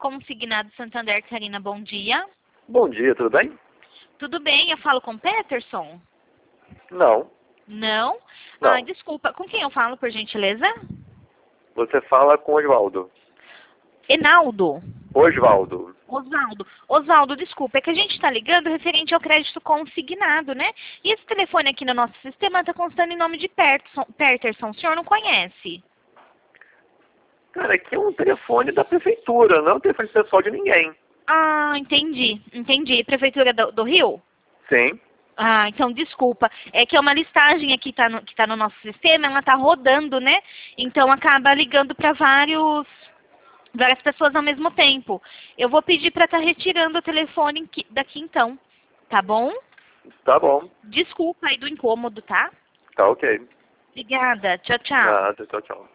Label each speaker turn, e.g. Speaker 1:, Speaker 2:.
Speaker 1: Consignado Santander, Karina, bom dia.
Speaker 2: Bom dia, tudo bem?
Speaker 1: Tudo bem, eu falo com Peterson?
Speaker 2: Não.
Speaker 1: Não?
Speaker 2: Não.
Speaker 1: Ah, desculpa, com quem eu falo, por gentileza?
Speaker 2: Você fala com Osvaldo.
Speaker 1: Enaldo?
Speaker 2: Osvaldo.
Speaker 1: Osvaldo, desculpa, é que a gente está ligando referente ao crédito consignado, né? E esse telefone aqui no nosso sistema está constando em nome de Peterson. O senhor não conhece?
Speaker 2: Cara, aqui é um telefone da prefeitura, não é um telefone pessoal de ninguém.
Speaker 1: Ah, entendi. Prefeitura do Rio?
Speaker 2: Sim.
Speaker 1: Ah, então desculpa. É que é uma listagem aqui que tá no nosso sistema, ela tá rodando, né? Então acaba ligando para várias pessoas ao mesmo tempo. Eu vou pedir para estar retirando o telefone daqui então, tá bom?
Speaker 2: Tá bom.
Speaker 1: Desculpa aí do incômodo, tá?
Speaker 2: Tá ok.
Speaker 1: Obrigada. Tchau, tchau.
Speaker 2: Nada, tchau, tchau.